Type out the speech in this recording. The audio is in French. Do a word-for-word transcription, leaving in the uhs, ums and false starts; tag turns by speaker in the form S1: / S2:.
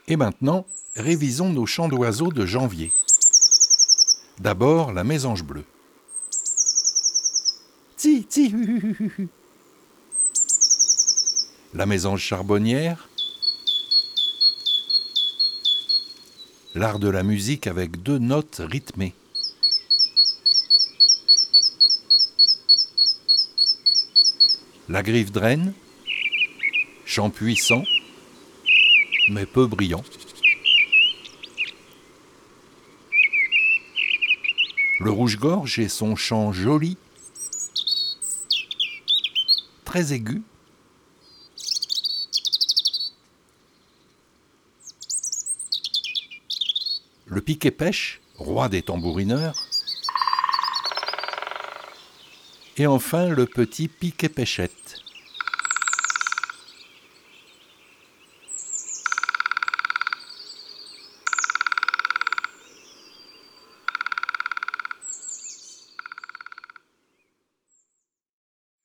S1: Et maintenant, révisons nos chants d'oiseaux de janvier. D'abord, la mésange bleue. Tsi, tsi, hu, hu, hu, hu. La mésange charbonnière. L'art de la musique avec deux notes rythmées. La griffe-draine. Chant puissant, mais peu brillant. Le rouge-gorge et son chant joli, très aigu. Le piquet-pêche, roi des tambourineurs. Et enfin le petit piquet-pêchette.